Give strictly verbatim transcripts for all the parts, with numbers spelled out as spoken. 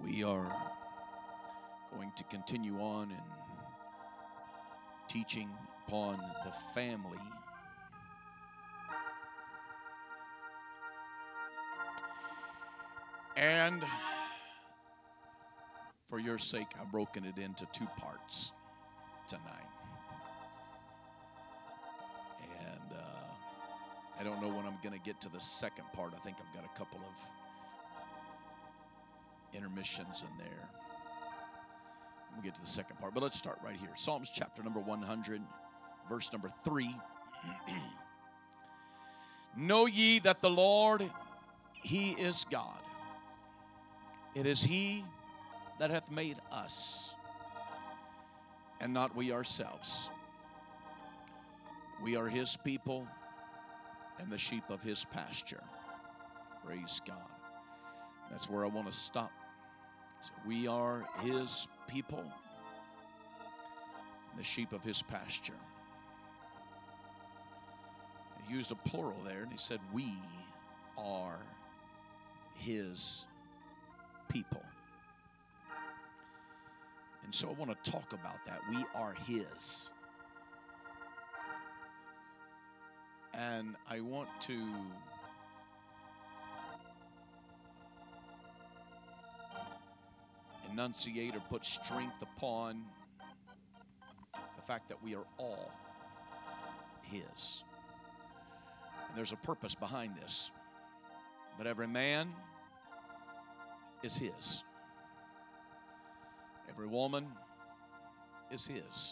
We are going to continue on in teaching upon the family. And for your sake, I've broken it into two parts tonight. And uh, I don't know when I'm going to get to the second part. I think I've got a couple of intermissions in there. We'll get to the second part, but let's start right here. Psalms chapter number one hundred, verse number three. Know ye that the Lord, He is God. It is He that hath made us, and not we ourselves. We are His people and the sheep of His pasture. Praise God. That's where I want to stop. So we are His people, the sheep of His pasture. He used a plural there, and he said, we are His people. And so I want to talk about that. We are His. And I want to enunciate or put strength upon the fact that we are all His. And there's a purpose behind this. But every man is His. Every woman is His.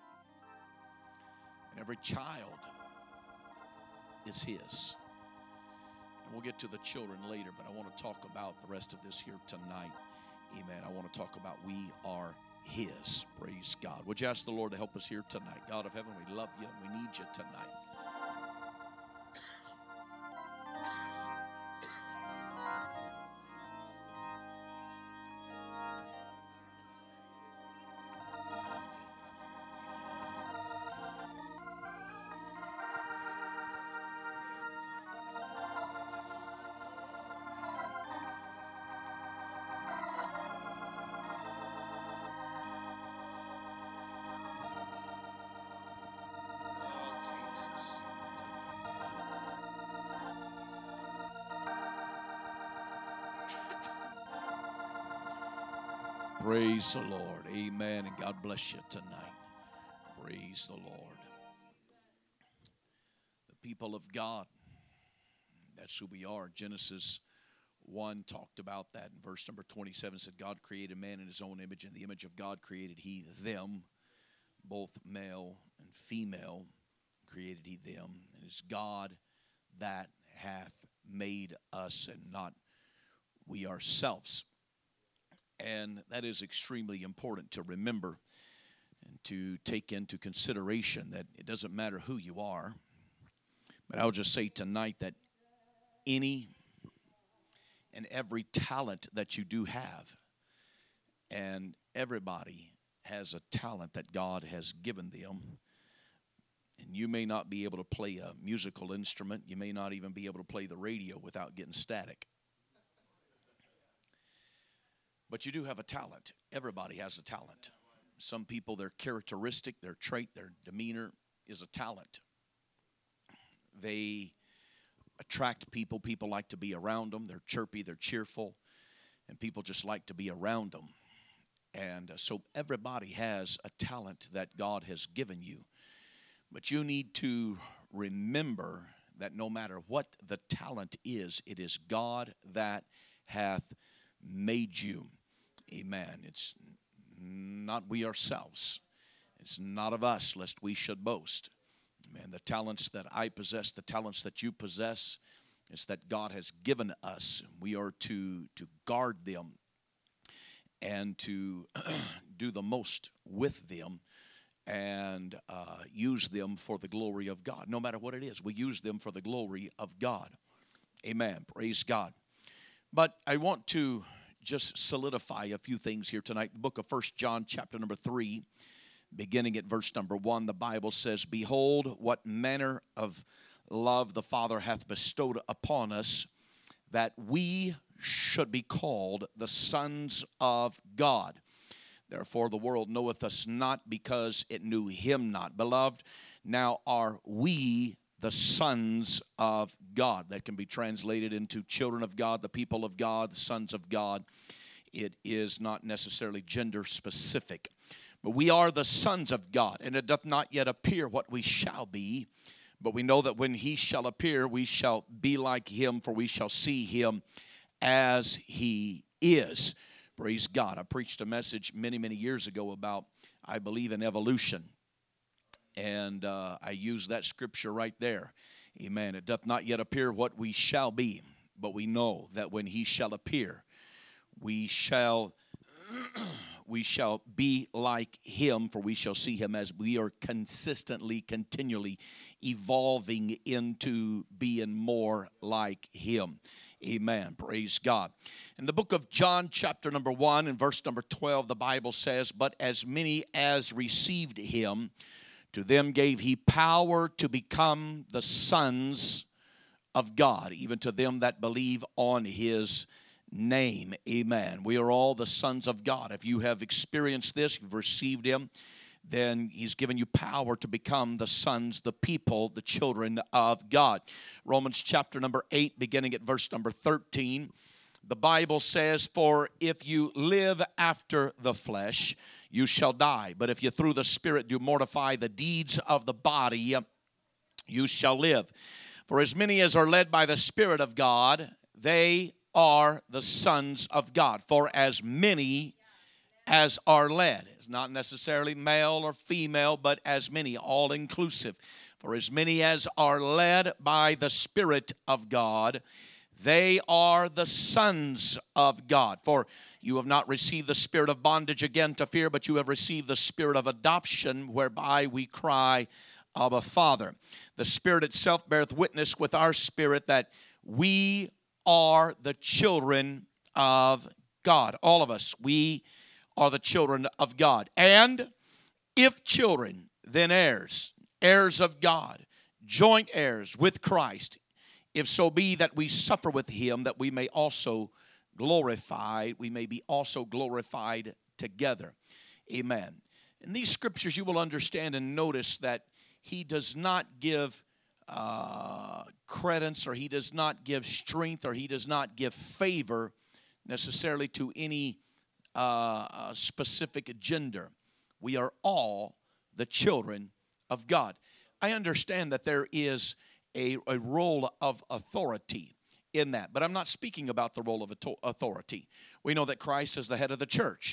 And every child is His. And we'll get to the children later, but I want to talk about the rest of this here tonight. Amen. I want to talk about we are His. Praise God. Would you ask the Lord to help us here tonight? God of heaven, we love you and we need you tonight. Praise the Lord. Amen. And God bless you tonight. Praise the Lord. The people of God. That's who we are. Genesis one talked about that. In verse number twenty-seven said, God created man in His own image. In the image of God created He them. Both male and female created He them. And it's God that hath made us and not we ourselves. And that is extremely important to remember and to take into consideration that it doesn't matter who you are. But I'll just say tonight that any and every talent that you do have, and everybody has a talent that God has given them. And you may not be able to play a musical instrument. You may not even be able to play the radio without getting static. But you do have a talent. Everybody has a talent. Some people, their characteristic, their trait, their demeanor is a talent. They attract people. People like to be around them. They're chirpy, they're cheerful, and people just like to be around them. And uh, so everybody has a talent that God has given you. But you need to remember that no matter what the talent is, it is God that hath made you. Amen. It's not we ourselves. It's not of us, lest we should boast. Amen. The talents that I possess, the talents that you possess, is that God has given us. We are to, to guard them and to do the most with them and uh, use them for the glory of God. No matter what it is, we use them for the glory of God. Amen. Praise God. But I want to just solidify a few things here tonight. The book of First John chapter number three, beginning at verse number one, the Bible says, behold, what manner of love the Father hath bestowed upon us, that we should be called the sons of God. Therefore the world knoweth us not, because it knew him not. Beloved, now are we the sons of God. That can be translated into children of God, the people of God, the sons of God. It is not necessarily gender specific. But we are the sons of God, and it doth not yet appear what we shall be. But we know that when he shall appear, we shall be like him, for we shall see him as he is. Praise God. I preached a message many, many years ago about, I believe in evolution. And uh, I used that scripture right there. Amen. It doth not yet appear what we shall be, but we know that when he shall appear, we shall we shall be like him, for we shall see him as we are consistently, continually evolving into being more like him. Amen. Praise God. In the book of John, chapter number one, and verse number twelve, the Bible says, "But as many as received him, to them gave he power to become the sons of God, even to them that believe on his name." Amen. We are all the sons of God. If you have experienced this, you've received him, then he's given you power to become the sons, the people, the children of God. Romans chapter number eight, beginning at verse number thirteen, the Bible says, "For if you live after the flesh, you shall die. But if you through the Spirit do mortify the deeds of the body, you shall live. For as many as are led by the Spirit of God, they are the sons of God. For as many as are led." It's not necessarily male or female, but as many, all inclusive. "For as many as are led by the Spirit of God, they are the sons of God. For you have not received the spirit of bondage again to fear, but you have received the spirit of adoption, whereby we cry, Abba, Father. The Spirit itself beareth witness with our spirit that we are the children of God." All of us, we are the children of God. "And if children, then heirs, heirs of God, joint heirs with Christ, if so be that we suffer with him, that we may also glorify, we may be also glorified together." Amen. In these scriptures, you will understand and notice that he does not give uh, credence, or he does not give strength, or he does not give favor necessarily to any uh, specific gender. We are all the children of God. I understand that there is a, a role of authority in that, but I'm not speaking about the role of authority. We know that Christ is the head of the church,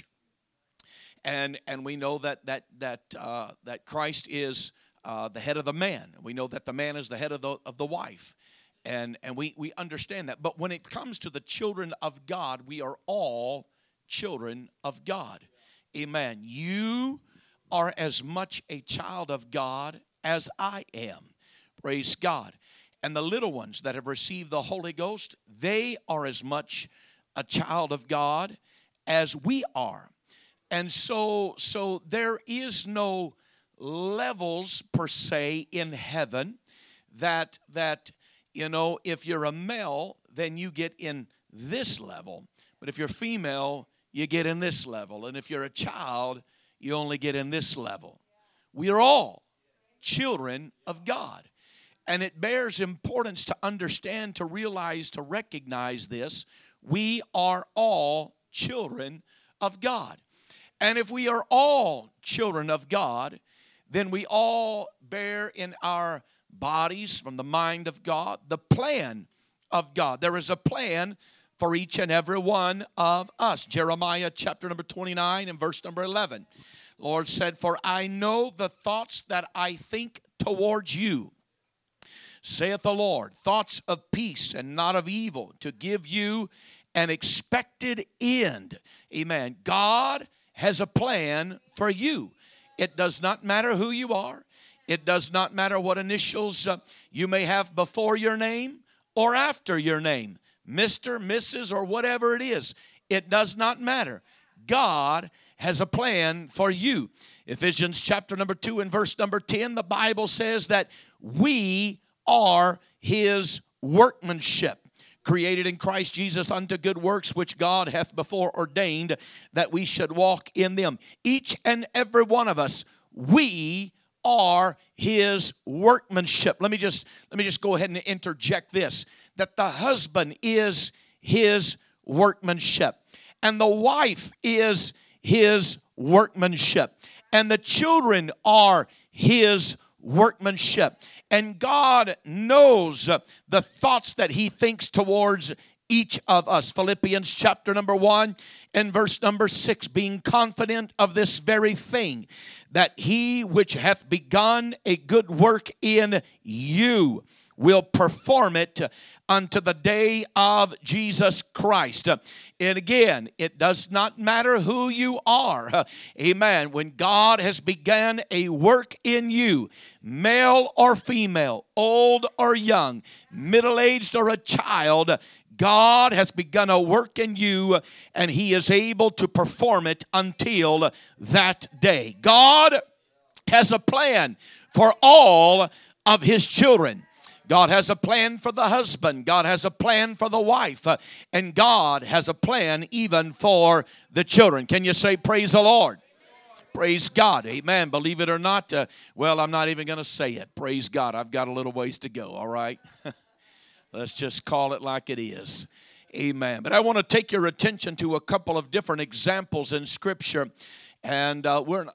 and and we know that that that uh, that Christ is uh, the head of the man. We know that the man is the head of the of the wife, and and we we understand that. But when it comes to the children of God, we are all children of God. Amen. You are as much a child of God as I am. Praise God. And the little ones that have received the Holy Ghost, they are as much a child of God as we are. And so, so there is no levels per se in heaven that, that, you know, if you're a male, then you get in this level. But if you're female, you get in this level. And if you're a child, you only get in this level. We are all children of God. And it bears importance to understand, to realize, to recognize this. We are all children of God. And if we are all children of God, then we all bear in our bodies, from the mind of God, the plan of God. There is a plan for each and every one of us. Jeremiah chapter number twenty-nine and verse number eleven. Lord said, "For I know the thoughts that I think towards you, saith the Lord, thoughts of peace and not of evil, to give you an expected end." Amen. God has a plan for you. It does not matter who you are. It does not matter what initials uh, you may have before your name or after your name. Mister, Missus, or whatever it is. It does not matter. God has a plan for you. Ephesians chapter number two and verse number ten, the Bible says that we are his workmanship, created in Christ Jesus unto good works, which God hath before ordained that we should walk in them. Each and every one of us, we are His workmanship. Let me just let me just go ahead and interject this, that the husband is His workmanship, and the wife is His workmanship, and the children are His workmanship. And God knows the thoughts that He thinks towards each of us. Philippians chapter number one and verse number six, being confident of this very thing, that He which hath begun a good work in you will perform it unto the day of Jesus Christ. And again, it does not matter who you are. Amen. When God has begun a work in you, male or female, old or young, middle-aged or a child, God has begun a work in you, and He is able to perform it until that day. God has a plan for all of His children. God has a plan for the husband. God has a plan for the wife. Uh, and God has a plan even for the children. Can you say praise the Lord? Praise God. Amen. Believe it or not, uh, well, I'm not even going to say it. Praise God. I've got a little ways to go, all right? Let's just call it like it is. Amen. But I want to take your attention to a couple of different examples in Scripture. And uh, we're, not,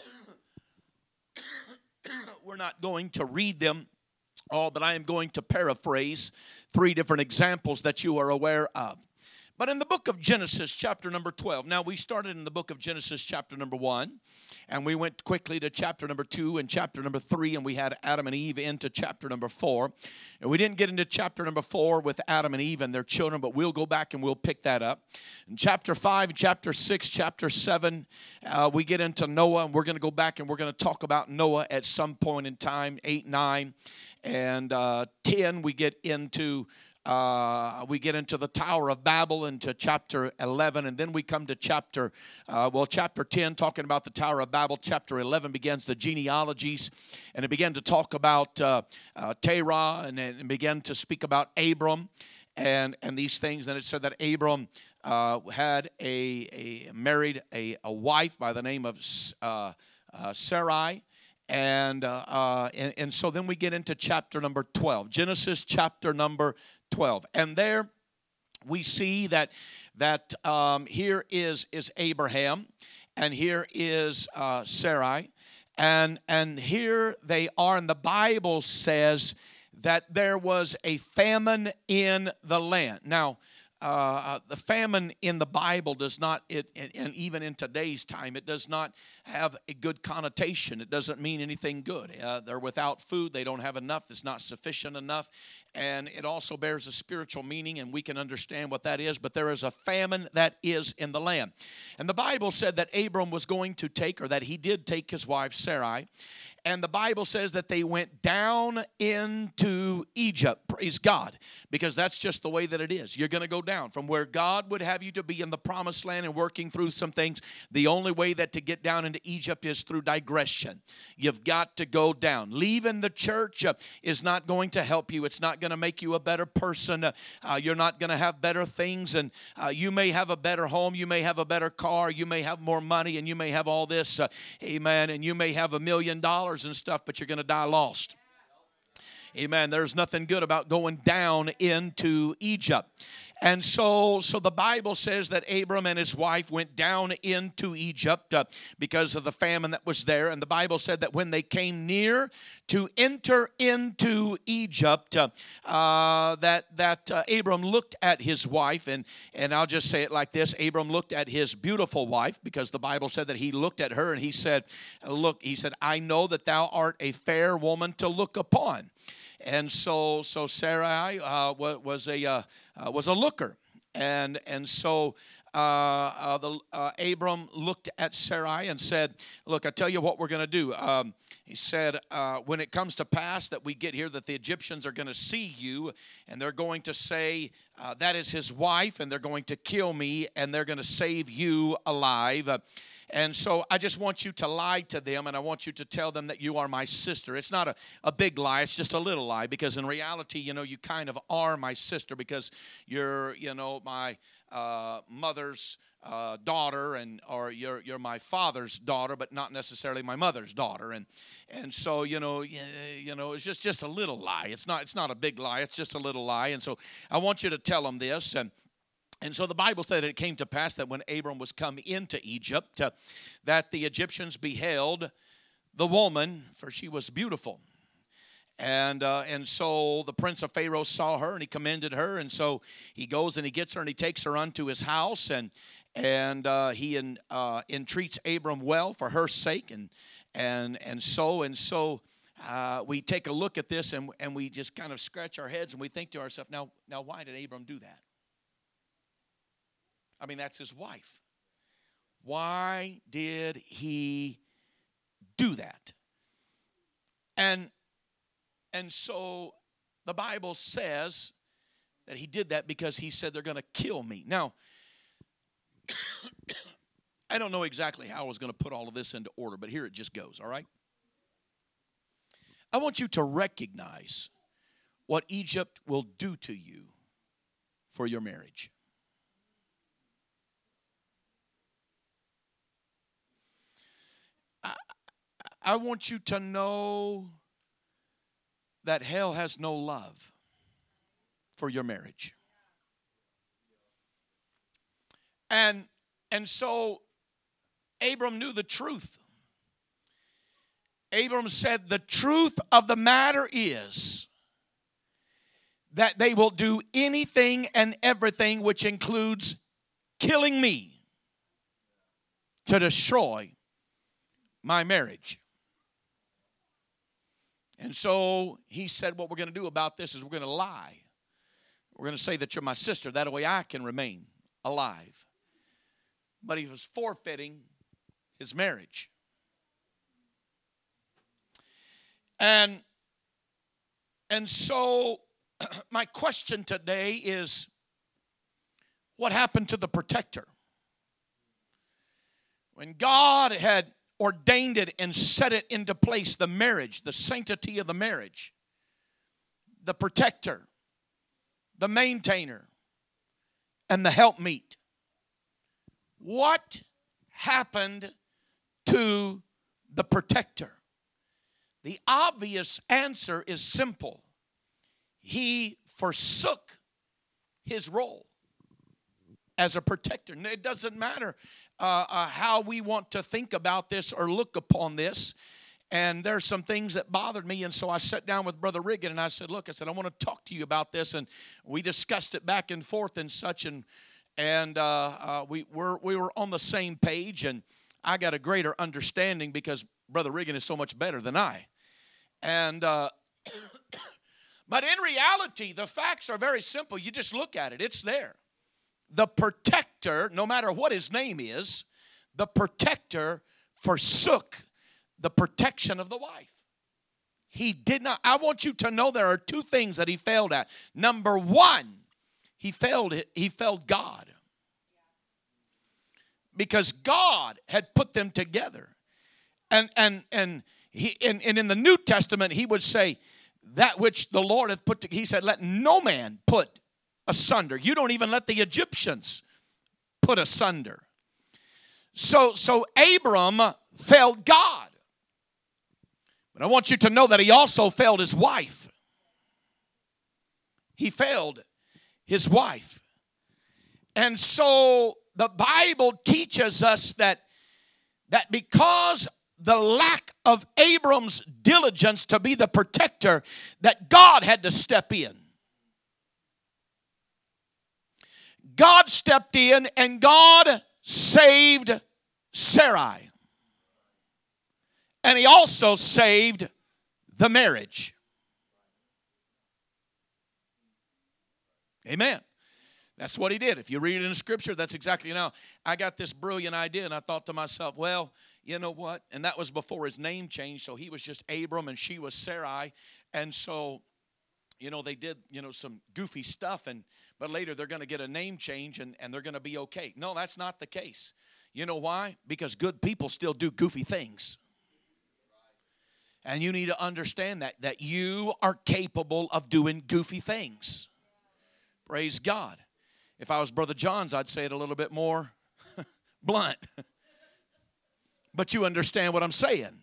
we're not going to read them all, but I am going to paraphrase three different examples that you are aware of. But in the book of Genesis, chapter number twelve, now we started in the book of Genesis, chapter number one, and we went quickly to chapter number two and chapter number three, and we had Adam and Eve into chapter number four. And we didn't get into chapter number four with Adam and Eve and their children, but we'll go back and we'll pick that up. In chapter five, chapter six, chapter seven, uh, we get into Noah, and we're going to go back and we're going to talk about Noah at some point in time, eight, nine, and uh, ten, we get into Uh, we get into the Tower of Babel, into chapter eleven, and then we come to chapter, uh, well, chapter ten, talking about the Tower of Babel. Chapter eleven begins the genealogies, and it began to talk about uh, uh, Terah, and it began to speak about Abram and, and these things. And it said that Abram uh, had a, a married a, a wife by the name of uh, uh, Sarai. And, uh, uh, and and so then we get into chapter number twelve, Genesis chapter number twelve, and there we see that that um, here is is Abraham, and here is uh, Sarai, and and here they are, and the Bible says that there was a famine in the land. Now, Uh, the famine in the Bible does not, it, and even in today's time, it does not have a good connotation. It doesn't mean anything good. Uh, they're without food. They don't have enough. It's not sufficient enough. And it also bears a spiritual meaning, and we can understand what that is. But there is a famine that is in the land. And the Bible said that Abram was going to take, or that he did take his wife Sarai. And the Bible says that they went down into Egypt. Praise God. Because that's just the way that it is. You're going to go down from where God would have you to be in the promised land and working through some things. The only way that to get down into Egypt is through digression. You've got to go down. Leaving the church uh, is not going to help you. It's not going to make you a better person. Uh, uh, you're not going to have better things. And uh, you may have a better home. You may have a better car. You may have more money. And you may have all this. Uh, amen. And you may have a million dollars and stuff, but you're going to die lost. Amen. There's nothing good about going down into Egypt. And so, so the Bible says that Abram and his wife went down into Egypt uh, because of the famine that was there. And the Bible said that when they came near to enter into Egypt, uh, uh, that that uh, Abram looked at his wife, and and I'll just say it like this: Abram looked at his beautiful wife, because the Bible said that he looked at her and he said, "Look," he said, "I know that thou art a fair woman to look upon." And so, so Sarai uh, was a uh, uh, was a looker, and and so uh, uh, the uh, Abram looked at Sarai and said, "Look, I tell you what we're going to do." Um, he said, uh, "When it comes to pass that we get here, that the Egyptians are going to see you, and they're going to say uh, that is his wife, and they're going to kill me, and they're going to save you alive." Uh, And so I just want you to lie to them, and I want you to tell them that you are my sister. It's not a, a big lie. It's just a little lie, because in reality, you know, you kind of are my sister, because you're, you know, my uh, mother's uh, daughter, and or you're you're my father's daughter, but not necessarily my mother's daughter. And and so, you know, you, you know, it's just, just a little lie. It's not it's not a big lie. It's just a little lie. And so I want you to tell them this. And And so the Bible said it came to pass that when Abram was come into Egypt, uh, that the Egyptians beheld the woman, for she was beautiful. And uh, and so the prince of Pharaoh saw her, and he commended her. And so he goes and he gets her, and he takes her unto his house, and and uh, he in, uh, entreats Abram well for her sake. And and and so and so uh, we take a look at this, and and we just kind of scratch our heads, and we think to ourselves, now now why did Abram do that? I mean, that's his wife. Why did he do that? And and so the Bible says that he did that because he said they're going to kill me. Now, I don't know exactly how I was going to put all of this into order, but here it just goes, all right? I want you to recognize what Egypt will do to you for your marriage. I, I want you to know that hell has no love for your marriage. And, and so Abram knew the truth. Abram said, the truth of the matter is that they will do anything and everything, which includes killing me, to destroy my marriage. And so he said, what we're going to do about this is we're going to lie. We're going to say that you're my sister. That way I can remain alive. But he was forfeiting his marriage. And, and so my question today is, what happened to the protector? When God had ordained it and set it into place, the marriage, the sanctity of the marriage, the protector, the maintainer, and the helpmeet. What happened to the protector? The obvious answer is simple. He forsook his role as a protector. It doesn't matter uh, uh, how we want to think about this or look upon this. And there's some things that bothered me, and so I sat down with Brother Riggin, and I said, look, I said, I want to talk to you about this. And we discussed it back and forth and such, and and uh, uh, we, were, we were on the same page, and I got a greater understanding because Brother Riggin is so much better than I. And uh, but in reality, the facts are very simple. You just look at it. It's there. The protector, no matter what his name is, the protector forsook the protection of the wife. He did not. I want you to know there are two things that he failed at. Number one, he failed it. He failed God. Because God had put them together. And and and he and, and in the New Testament he would say, that which the Lord hath put together, he said, let no man put asunder. You don't even let the Egyptians put asunder. So so Abram failed God. But I want you to know that he also failed his wife. He failed his wife. And so the Bible teaches us that, that because the lack of Abram's diligence to be the protector, that God had to step in. God stepped in and God saved Sarai. And he also saved the marriage. Amen. That's what he did. If you read it in Scripture, that's exactly, you know, I got this brilliant idea, and I thought to myself, well, you know what? And that was before his name changed, so he was just Abram, and she was Sarai. And so, you know, they did, you know, some goofy stuff, and but later they're going to get a name change, and, and they're going to be okay. No, that's not the case. You know why? Because good people still do goofy things. And you need to understand that, that you are capable of doing goofy things. Praise God. If I was Brother John's, I'd say it a little bit more blunt. But you understand what I'm saying.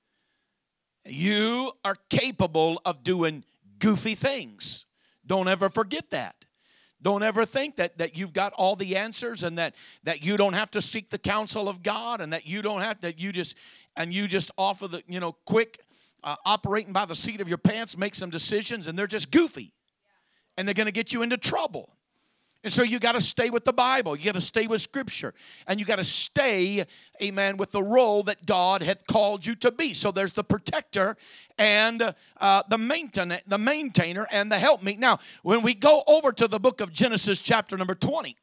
You are capable of doing goofy things. Don't ever forget that. Don't ever think that, that you've got all the answers and that, that you don't have to seek the counsel of God and that you don't have that you just and you just offer the, you know, quick uh, operating by the seat of your pants, make some decisions, and they're just goofy. And they're going to get you into trouble. And so you got to stay with the Bible. You got to stay with Scripture. And you got to stay, amen, with the role that God hath called you to be. So there's the protector and uh, the, maintain, the maintainer and the helpmeet. Now, when we go over to the book of Genesis chapter number twenty,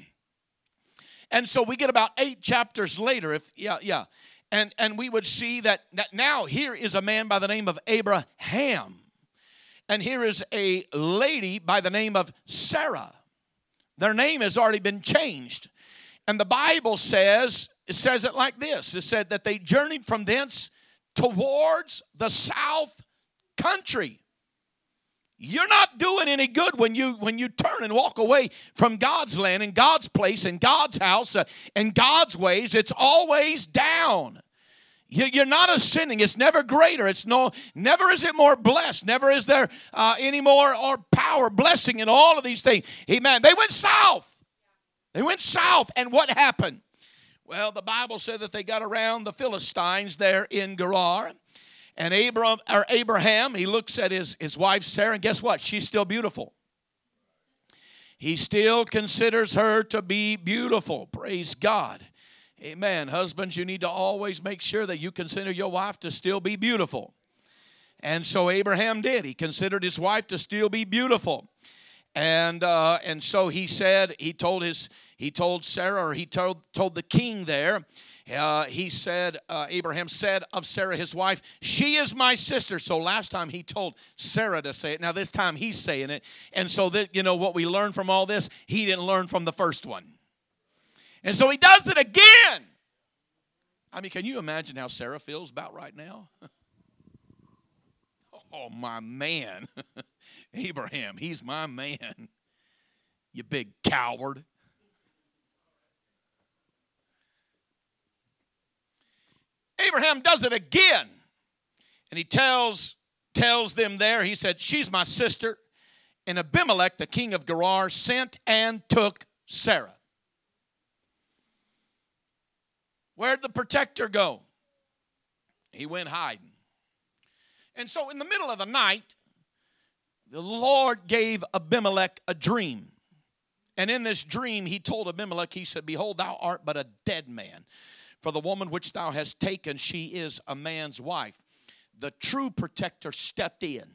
and so we get about eight chapters later, if yeah, yeah, and, and we would see that, that now here is a man by the name of Abraham. And here is a lady by the name of Sarah. Their name has already been changed. And the Bible says, it says it like this. It said that they journeyed from thence towards the south country. You're not doing any good when you when you turn and walk away from God's land and God's place and God's house uh, and God's ways. It's always down. You're not ascending. It's never greater. It's no. Never is it more blessed. Never is there uh, any more or power, blessing in all of these things. Amen. They went south. They went south. And what happened? Well, the Bible said that they got around the Philistines there in Gerar. And Abraham, or Abraham, he looks at his, his wife Sarah, and guess what? She's still beautiful. He still considers her to be beautiful. Praise God. Amen. Husbands, you need to always make sure that you consider your wife to still be beautiful. And so Abraham did. He considered his wife to still be beautiful. And uh, and so he said, he told his, he told Sarah, or he told, told the king there, uh, he said, uh, Abraham said of Sarah, his wife, she is my sister. So last time he told Sarah to say it. Now this time he's saying it. And so that, you know, what we learned from all this, he didn't learn from the first one. And so he does it again. I mean, can you imagine how Sarah feels about right now? Oh, my man. Abraham, he's my man. You big coward. Abraham does it again. And he tells, tells them there, he said, she's my sister. And Abimelech, the king of Gerar, sent and took Sarah. Where'd the protector go? He went hiding. And so in the middle of the night, the Lord gave Abimelech a dream. And in this dream, he told Abimelech, he said, behold, thou art but a dead man. For the woman which thou hast taken, she is a man's wife. The true protector stepped in.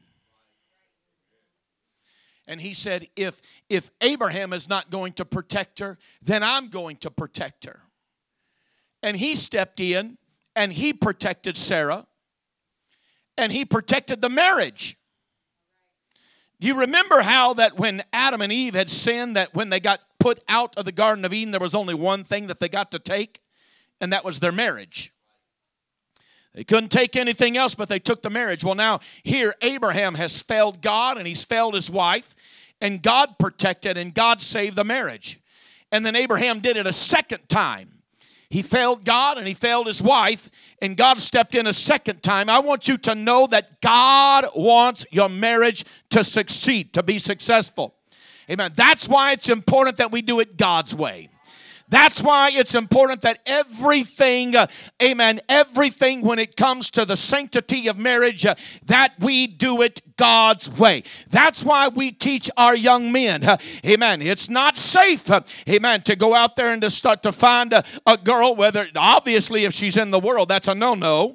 And he said, if, if Abraham is not going to protect her, then I'm going to protect her. And he stepped in, and he protected Sarah, and he protected the marriage. Do you remember how that when Adam and Eve had sinned, that when they got put out of the Garden of Eden, there was only one thing that they got to take, and that was their marriage. They couldn't take anything else, but they took the marriage. Well, now here Abraham has failed God, and he's failed his wife, and God protected, and God saved the marriage. And then Abraham did it a second time. He failed God and he failed his wife, and God stepped in a second time. I want you to know that God wants your marriage to succeed, to be successful. Amen. That's why it's important that we do it God's way. That's why it's important that everything, uh, amen, everything when it comes to the sanctity of marriage, uh, that we do it God's way. That's why we teach our young men, uh, amen, it's not safe, uh, amen, to go out there and to start to find a, a girl, whether, obviously, if she's in the world, that's a no-no.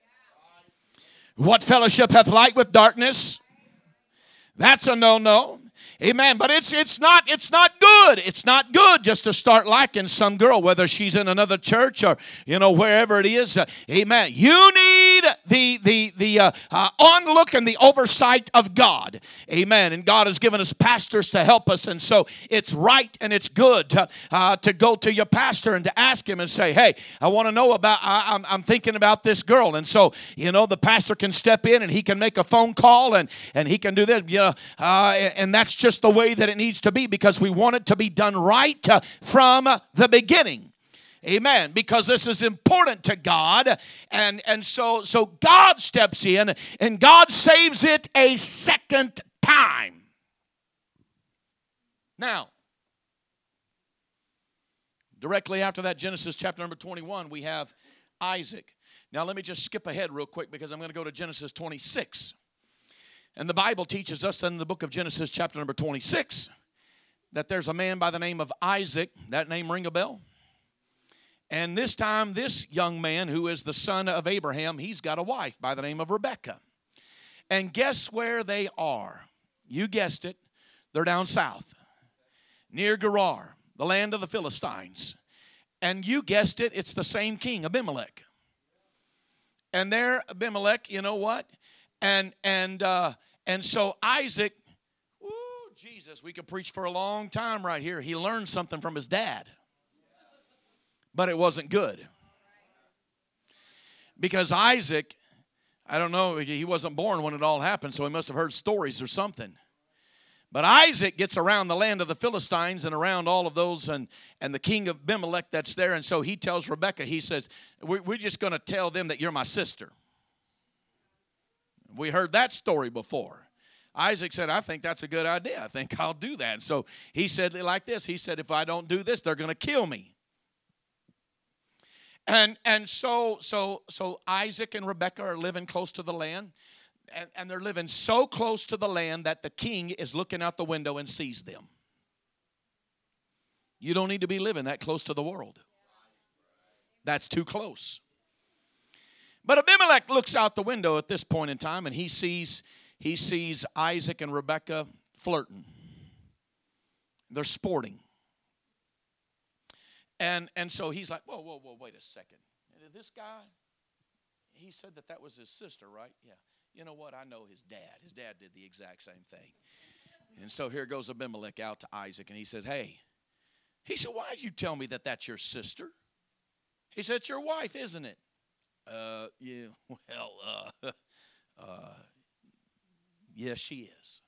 What fellowship hath light with darkness? That's a no-no. Amen. But it's it's not it's not good. It's not good just to start liking some girl, whether she's in another church or, you know, wherever it is. Uh, amen. You need the the the uh, uh, onlook and the oversight of God. Amen. And God has given us pastors to help us, and so it's right and it's good to, uh, to go to your pastor and to ask him and say, hey, I want to know about, I, I'm, I'm thinking about this girl. And so, you know, the pastor can step in and he can make a phone call and, and he can do this, you know, uh, and that's just the way that it needs to be, because we want it to be done right uh, from the beginning. Amen. Because this is important to God. And, and so, so God steps in and God saves it a second time. Now, directly after that, Genesis chapter number twenty-one, we have Isaac. Now, let me just skip ahead real quick because I'm going to go to Genesis twenty-six. And the Bible teaches us in the book of Genesis chapter number twenty-six that there's a man by the name of Isaac. That name ring a bell? And this time, this young man, who is the son of Abraham, he's got a wife by the name of Rebekah. And guess where they are? You guessed it. They're down south, near Gerar, the land of the Philistines. And you guessed it, it's the same king, Abimelech. And there, Abimelech, you know what? And and uh, and so Isaac, woo, Jesus, we could preach for a long time right here. He learned something from his dad. But it wasn't good. Because Isaac, I don't know, he wasn't born when it all happened, so he must have heard stories or something. But Isaac gets around the land of the Philistines and around all of those and, and the king of Abimelech that's there. And so he tells Rebekah, he says, we're, we're just going to tell them that you're my sister. We heard that story before. Isaac said, I think that's a good idea. I think I'll do that. And so he said it like this. He said, if I don't do this, they're going to kill me. And and so so so Isaac and Rebekah are living close to the land. And, and they're living so close to the land that the king is looking out the window and sees them. You don't need to be living that close to the world. That's too close. But Abimelech looks out the window at this point in time and he sees he sees Isaac and Rebekah flirting. They're sporting. And and so he's like, whoa, whoa, whoa, wait a second. This guy, he said that that was his sister, right? Yeah. You know what? I know his dad. His dad did the exact same thing. And so here goes Abimelech out to Isaac, and he says, hey. He said, why did you tell me that that's your sister? He said, it's your wife, isn't it? Uh, yeah, well, uh, uh, yes, she is.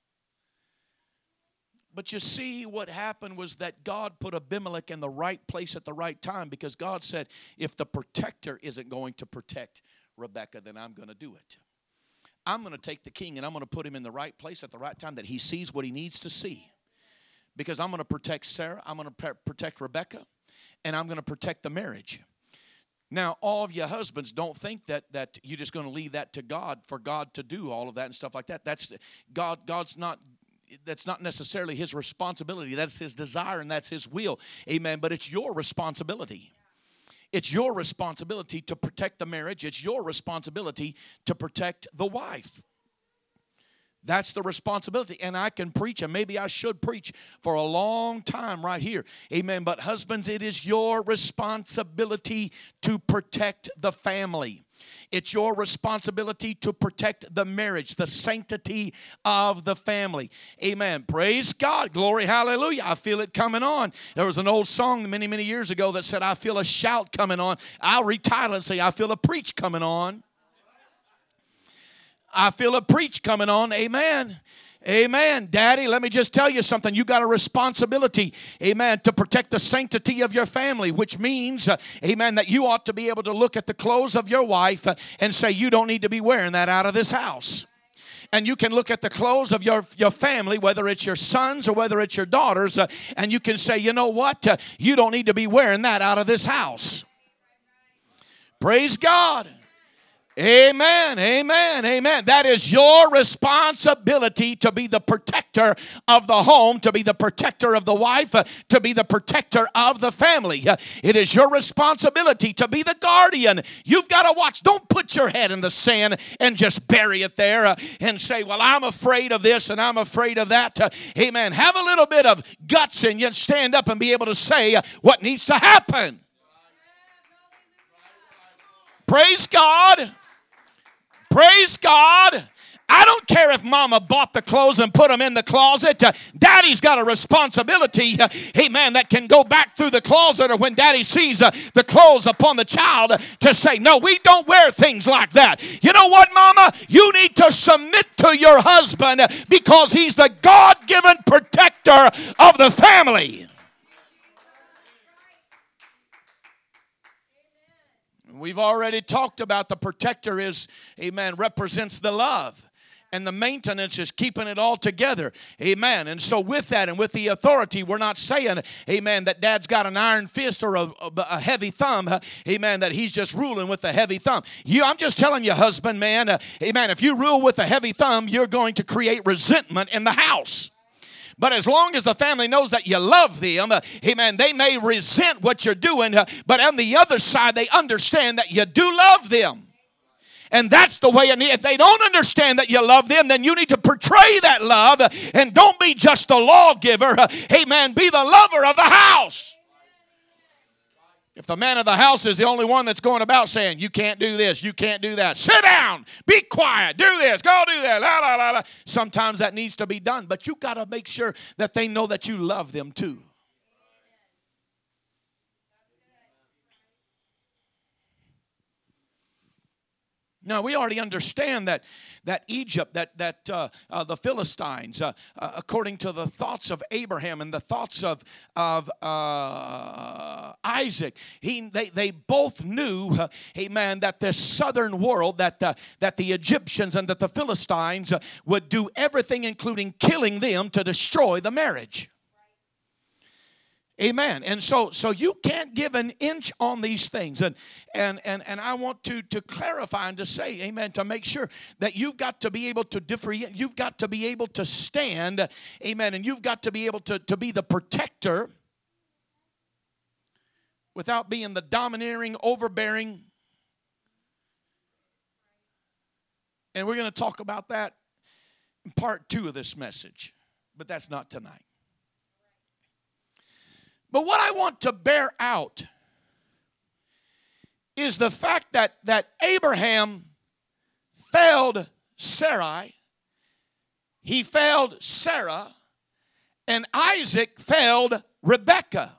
But you see, what happened was that God put Abimelech in the right place at the right time, because God said, if the protector isn't going to protect Rebekah, then I'm going to do it. I'm going to take the king and I'm going to put him in the right place at the right time that he sees what he needs to see. Because I'm going to protect Sarah, I'm going to protect Rebekah, and I'm going to protect the marriage. Now, all of you husbands, don't think that that you're just going to leave that to God for God to do all of that and stuff like that. That's God. God's not. That's not necessarily his responsibility. That's his desire and that's his will. Amen. But it's your responsibility. It's your responsibility to protect the marriage. It's your responsibility to protect the wife. That's the responsibility. And I can preach, and maybe I should preach for a long time right here. Amen. But husbands, it is your responsibility to protect the family. It's your responsibility to protect the marriage, the sanctity of the family. Amen. Praise God. Glory. Hallelujah. I feel it coming on. There was an old song many, many years ago that said, I feel a shout coming on. I'll retitle it and say, I feel a preach coming on. I feel a preach coming on. Amen. Amen. Daddy, let me just tell you something. You got a responsibility, amen, to protect the sanctity of your family, which means, uh, amen, that you ought to be able to look at the clothes of your wife uh, and say, you don't need to be wearing that out of this house. And you can look at the clothes of your, your family, whether it's your sons or whether it's your daughters, uh, and you can say, you know what? Uh, you don't need to be wearing that out of this house. Praise God. Amen, amen, amen. That is your responsibility to be the protector of the home, to be the protector of the wife, uh, to be the protector of the family. Uh, it is your responsibility to be the guardian. You've got to watch. Don't put your head in the sand and just bury it there uh, and say, well, I'm afraid of this and I'm afraid of that. Uh, amen. Have a little bit of guts in you and stand up and be able to say uh, what needs to happen. Praise God. Praise God. I don't care if mama bought the clothes and put them in the closet. Uh, daddy's got a responsibility, uh, amen, that can go back through the closet or when daddy sees uh, the clothes upon the child uh, to say, no, we don't wear things like that. You know what, mama? You need to submit to your husband uh, because he's the God-given protector of the family. We've already talked about the protector is, amen, represents the love. And the maintenance is keeping it all together. Amen. And so with that and with the authority, we're not saying, amen, that dad's got an iron fist or a, a heavy thumb. Amen, that he's just ruling with a heavy thumb. You, I'm just telling you, husband, man, uh, amen, if you rule with a heavy thumb, you're going to create resentment in the house. But as long as the family knows that you love them, uh, amen, they may resent what you're doing, uh, but on the other side, they understand that you do love them. And that's the way, and if they don't understand that you love them, then you need to portray that love, and don't be just the lawgiver. Amen. Be the lover of the house. If the man of the house is the only one that's going about saying, you can't do this, you can't do that, sit down, be quiet, do this, go do that, la, la, la, la. Sometimes that needs to be done, but you got to make sure that they know that you love them too. Now, we already understand that that Egypt, that that uh, uh, the Philistines, uh, uh, according to the thoughts of Abraham and the thoughts of of uh, Isaac, he they they both knew, uh, amen, that the southern world, that uh, that the Egyptians and that the Philistines uh, would do everything, including killing them, to destroy the marriage. Amen. And so so you can't give an inch on these things. And and and, and I want to, to clarify and to say, amen, to make sure that you've got to be able to differentiate. You've got to be able to stand, amen, and you've got to be able to, to be the protector without being the domineering, overbearing. And we're going to talk about that in part two of this message. But that's not tonight. But what I want to bear out is the fact that, that Abraham failed Sarai, he failed Sarah, and Isaac failed Rebekah.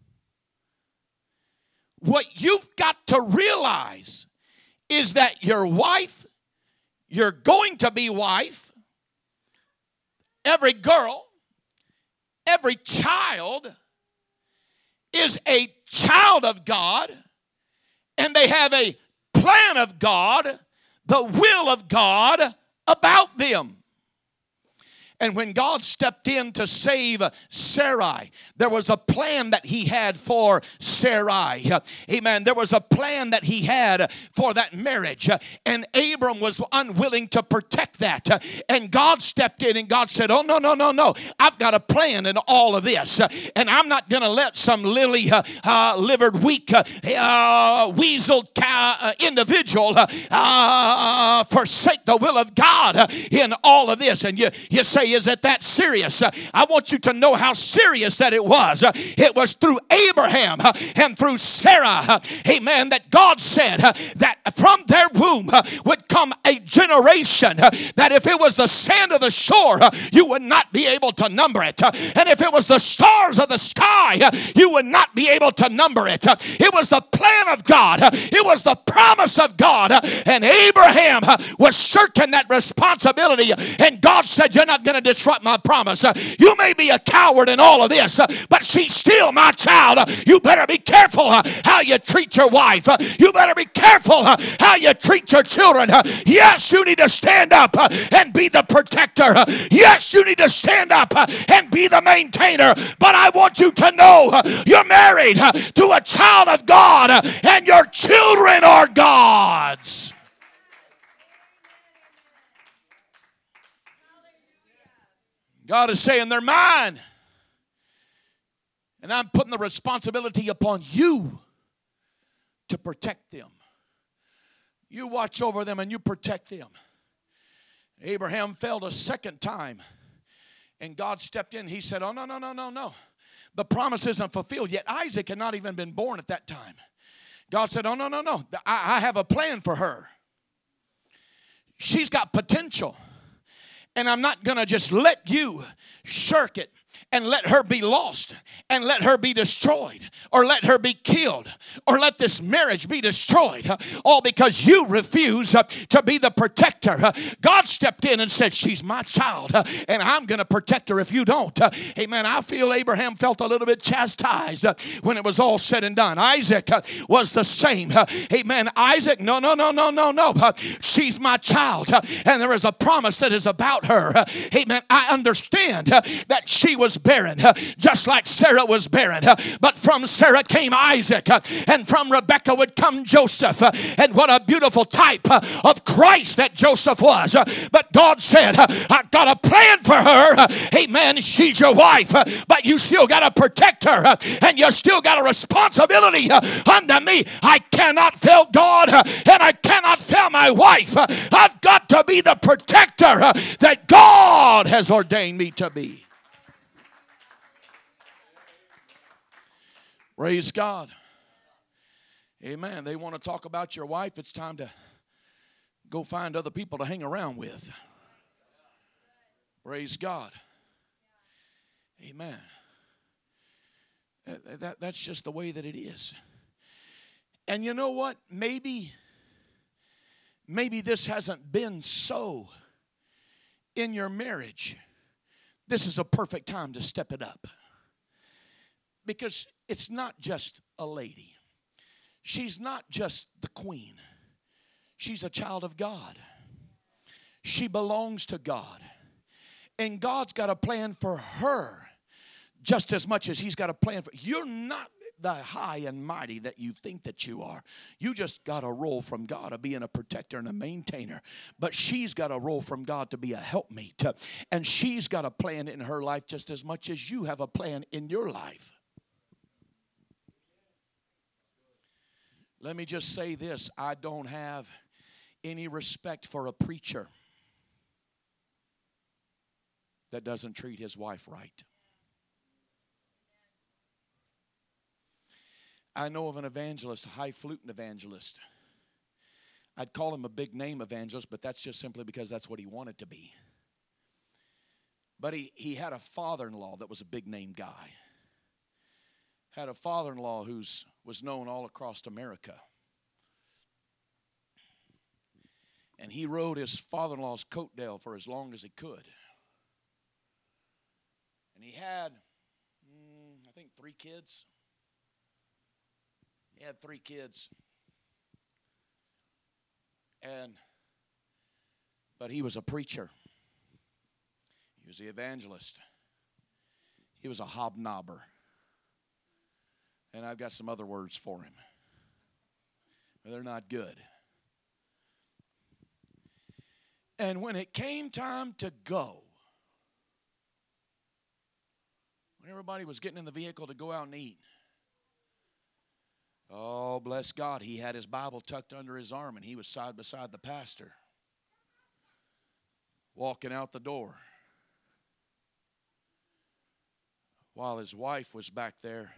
What you've got to realize is that your wife, your going to be wife, every girl, every child is a child of God, and they have a plan of God, the will of God about them. And when God stepped in to save Sarai, there was a plan that he had for Sarai. Amen. There was a plan that he had for that marriage. And Abram was unwilling to protect that. And God stepped in and God said, oh, no, no, no, no. I've got a plan in all of this. And I'm not going to let some lily uh, uh, livered, weak, uh, uh, weasel cow, uh, individual uh, uh, forsake the will of God uh, in all of this. And you, you say, is it that serious? Uh, I want you to know how serious that it was. Uh, it was through Abraham uh, and through Sarah, uh, amen, that God said uh, that from their womb uh, would come a generation uh, that if it was the sand of the shore, uh, you would not be able to number it. Uh, and if it was the stars of the sky, uh, you would not be able to number it. Uh, it was the plan of God. Uh, it was the promise of God. Uh, and Abraham uh, was shirking that responsibility. And God said, you're not going to disrupt my promise. Uh, you may be a coward in all of this, uh, but she's still my child. Uh, you better be careful uh, how you treat your wife. Uh, you better be careful uh, how you treat your children. Uh, yes, you need to stand up uh, and be the protector. Uh, yes, you need to stand up uh, and be the maintainer. But I want you to know uh, you're married uh, to a child of God, uh, and your children are God's. God is saying they're mine. And I'm putting the responsibility upon you to protect them. You watch over them and you protect them. Abraham failed a second time. And God stepped in. He said, oh, no, no, no, no, no. The promise isn't fulfilled yet. Isaac had not even been born at that time. God said, oh, no, no, no. I, I have a plan for her. She's got potential. And I'm not going to just let you shirk it and let her be lost and let her be destroyed or let her be killed or let this marriage be destroyed, all because you refuse to be the protector. God stepped in and said, she's my child and I'm going to protect her if you don't. Amen. I feel Abraham felt a little bit chastised when it was all said and done. Isaac was the same. Amen. Isaac, no, no, no, no, no, no. She's my child and there is a promise that is about her. Amen. I understand that she was barren, just like Sarah was barren. But from Sarah came Isaac, and from Rebekah would come Joseph. And what a beautiful type of Christ that Joseph was. But God said, I've got a plan for her. Amen. She's your wife, but you still got to protect her, and you still got a responsibility unto me. I cannot fail God, and I cannot fail my wife. I've got to be the protector that God has ordained me to be. Praise God. Amen. They want to talk about your wife. It's time to go find other people to hang around with. Praise God. Amen. That, that, that's just the way that it is. And you know what? Maybe, maybe this hasn't been so in your marriage. This is a perfect time to step it up. Because it's not just a lady. She's not just the queen. She's a child of God. She belongs to God. And God's got a plan for her just as much as He's got a plan for you. You're not the high and mighty that you think that you are. You just got a role from God of being a protector and a maintainer. But she's got a role from God to be a helpmeet. And she's got a plan in her life just as much as you have a plan in your life. Let me just say this. I don't have any respect for a preacher that doesn't treat his wife right. I know of an evangelist, a highfalutin evangelist. I'd call him a big name evangelist, but that's just simply because that's what he wanted to be. But he, he had a father-in-law that was a big name guy. Had a father-in-law who was known all across America. And he rode his father-in-law's coattail for as long as he could. And he had, mm, I think, three kids. He had three kids. And, but he was a preacher. He was the evangelist. He was a hobnobber. And I've got some other words for him. But they're not good. And when it came time to go, when everybody was getting in the vehicle to go out and eat, oh, bless God, he had his Bible tucked under his arm and he was side by side the pastor, walking out the door, while his wife was back there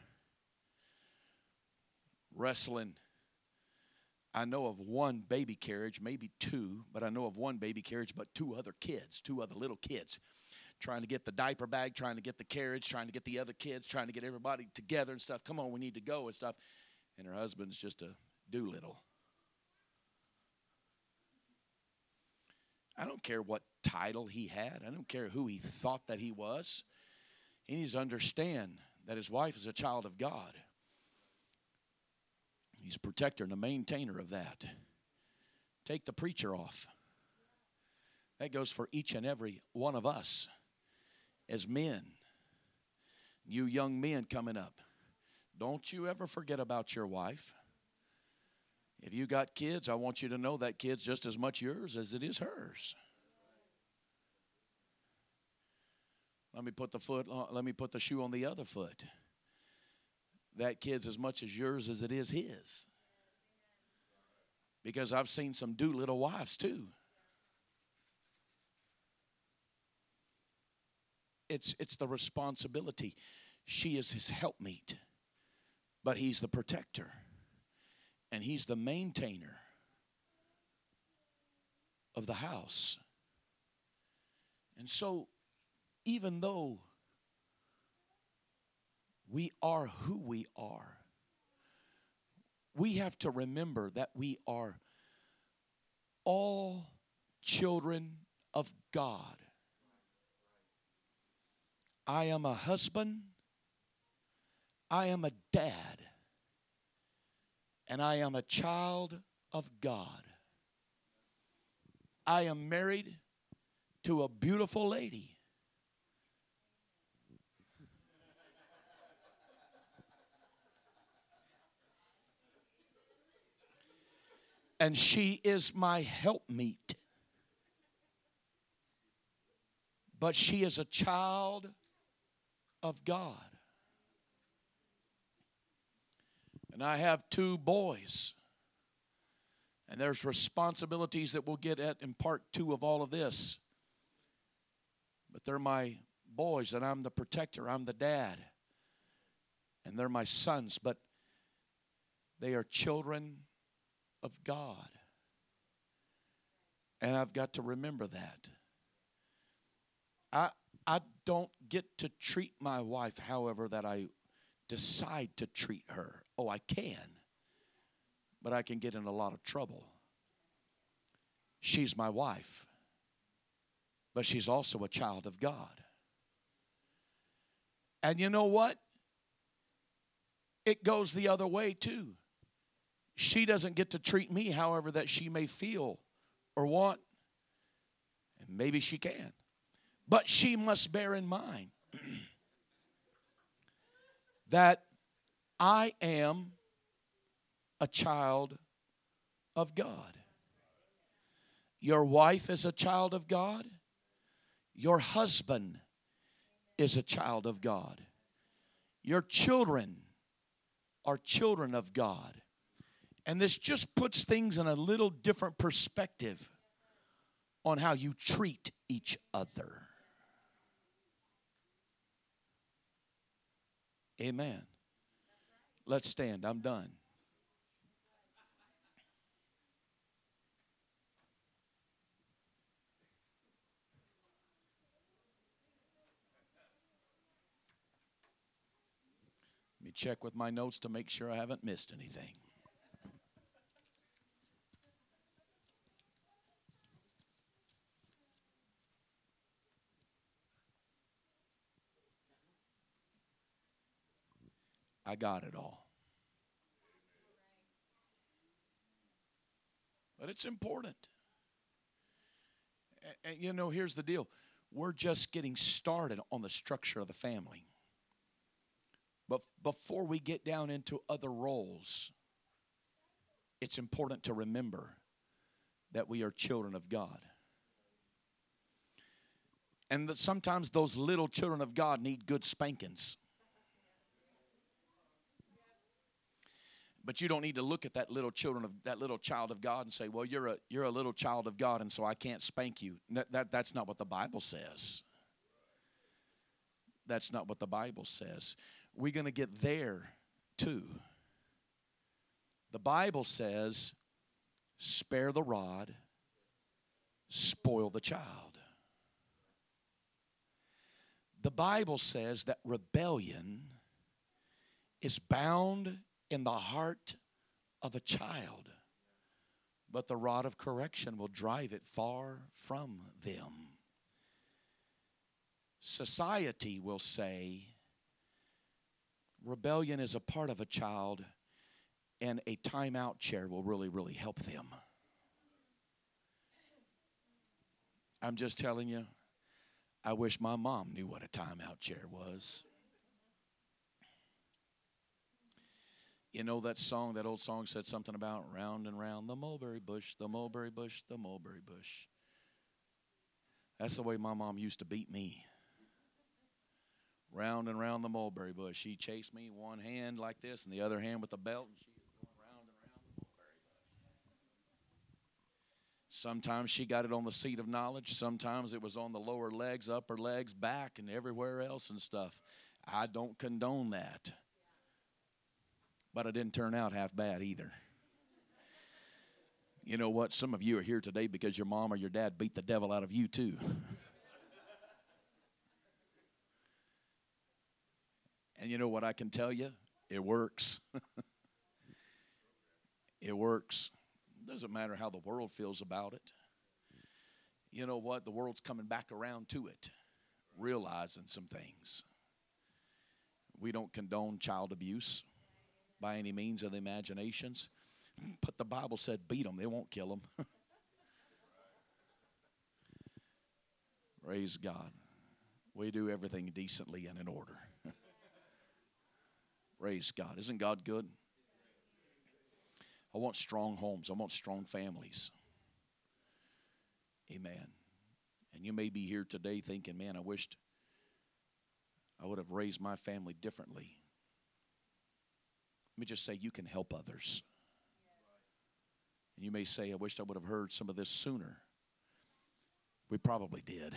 wrestling. I know of one baby carriage, maybe two, but I know of one baby carriage, but two other kids, two other little kids, trying to get the diaper bag, trying to get the carriage, trying to get the other kids, trying to get everybody together and stuff. Come on, we need to go and stuff. And her husband's just a Doolittle. I don't care what title he had. I don't care who he thought that he was. He needs to understand that his wife is a child of God. He's a protector and a maintainer of that. Take the preacher off. That goes for each and every one of us as men. You young men coming up, don't you ever forget about your wife. If you got kids, I want you to know that kid's just as much yours as it is hers. Let me put the foot. Let me put the shoe on the other foot. That kid's as much as yours as it is his. Because I've seen some Doolittle wives too. It's, it's the responsibility. She is his helpmeet. But he's the protector. And he's the maintainer. of the house. And so, even though we are who we are, we have to remember that we are all children of God. I am a husband. I am a dad. And I am a child of God. I am married to a beautiful lady. And she is my helpmeet. But she is a child of God. And I have two boys. And there's responsibilities that we'll get at in part two of all of this. But they're my boys, and I'm the protector. I'm the dad. And they're my sons, but they are children of God. And I've got to remember that. I I don't get to treat my wife however that I decide to treat her. Oh, I can. But I can get in a lot of trouble. She's my wife. But she's also a child of God. And you know what? It goes the other way too. She doesn't get to treat me however that she may feel or want. And maybe she can. But she must bear in mind that I am a child of God. Your wife is a child of God. Your husband is a child of God. Your children are children of God. And this just puts things in a little different perspective on how you treat each other. Amen. Let's stand. I'm done. Let me check with my notes to make sure I haven't missed anything. I got it all. But it's important. And you know, here's the deal. We're just getting started on the structure of the family. But before we get down into other roles, it's important to remember that we are children of God. And that sometimes those little children of God need good spankings. But you don't need to look at that little children of that little child of God and say, "Well, you're a you're a little child of God, and so I can't spank you." That, that that's not what the Bible says. That's not what the Bible says. We're going to get there too. The Bible says, "Spare the rod, spoil the child." The Bible says that rebellion is bound in the heart of a child, but the rod of correction will drive it far from them. Society will say rebellion is a part of a child, and a timeout chair will really, really help them. I'm just telling you, I wish my mom knew what a timeout chair was. You know that song, that old song said something about round and round the mulberry bush, the mulberry bush, the mulberry bush. That's the way my mom used to beat me. Round and round the mulberry bush. She chased me one hand like this and the other hand with the belt, and she was going round and round the mulberry bush. Sometimes she got it on the seat of knowledge. Sometimes it was on the lower legs, upper legs, back, and everywhere else and stuff. I don't condone that. But it didn't turn out half bad either. You know what? Some of you are here today because your mom or your dad beat the devil out of you too. And you know what I can tell you? It works. It works. It doesn't matter how the world feels about it. You know what? The world's coming back around to it, realizing some things. We don't condone child abuse by any means of the imaginations. But the Bible said, beat them. They won't kill them. Praise God. We do everything decently and in order. Praise God. Isn't God good? I want strong homes. I want strong families. Amen. And you may be here today thinking, man, I wished I would have raised my family differently. Let me just say, you can help others. And you may say, I wished I would have heard some of this sooner. We probably did.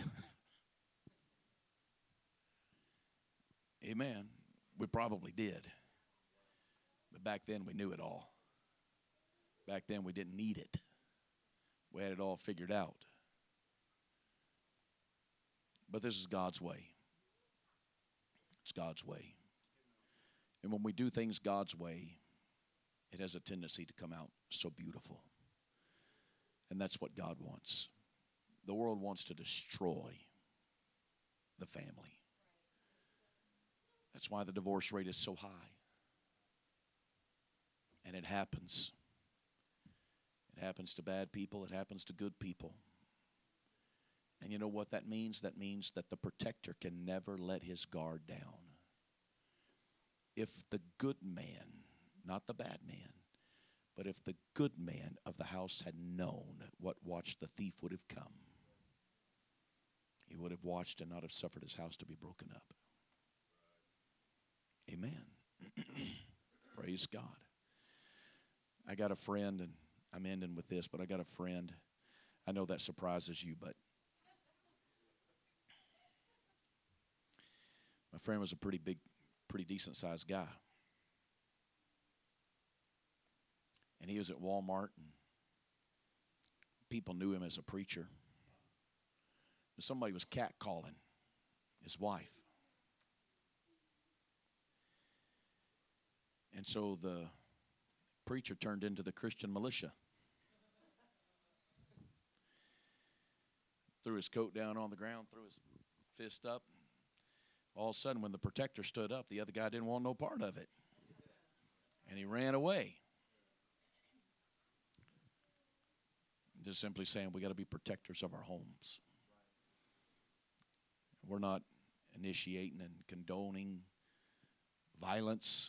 Amen. We probably did. But back then we knew it all. Back then we didn't need it. We had it all figured out. But this is God's way. It's God's way. And when we do things God's way, it has a tendency to come out so beautiful. And that's what God wants. The world wants to destroy the family. That's why the divorce rate is so high. And it happens. It happens to bad people. It happens to good people. And you know what that means? That means that the protector can never let his guard down. If the good man, not the bad man, but if the good man of the house had known what watch the thief would have come, he would have watched and not have suffered his house to be broken up. Amen. Praise God. I got a friend, and I'm ending with this, but I got a friend. I know that surprises you, but my friend was a pretty big, pretty decent-sized guy. And he was at Walmart, and people knew him as a preacher. But somebody was catcalling his wife. And so the preacher turned into the Christian militia. Threw his coat down on the ground, threw his fist up. All of a sudden, when the protector stood up, the other guy didn't want no part of it. And he ran away. Just simply saying we got to be protectors of our homes. We're not initiating and condoning violence.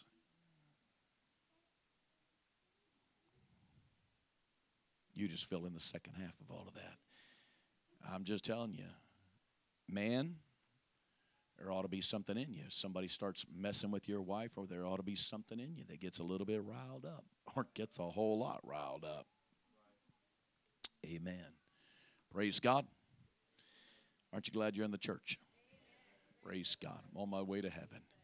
You just fill in the second half of all of that. I'm just telling you, man, there ought to be something in you. Somebody starts messing with your wife, or there ought to be something in you that gets a little bit riled up, or gets a whole lot riled up. Amen. Praise God. Aren't you glad you're in the church? Praise God. I'm on my way to heaven.